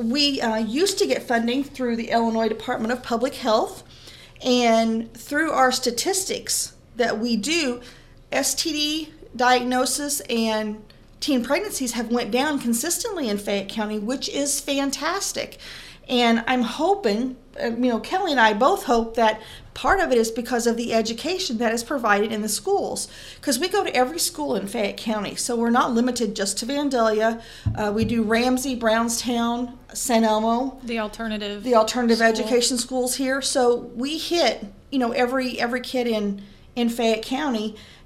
we used to get funding through the Illinois Department of Public Health, and through our statistics that we do, STD diagnosis and teen pregnancies have went down consistently in Fayette County, which is fantastic. And I'm hoping, Kelly and I both hope that part of it is because of the education that is provided in the schools. Because we go to every school in Fayette County, so we're not limited just to Vandalia. We do Ramsey, Brownstown, St. Elmo. The alternative education schools here. So we hit, every kid in Fayette County.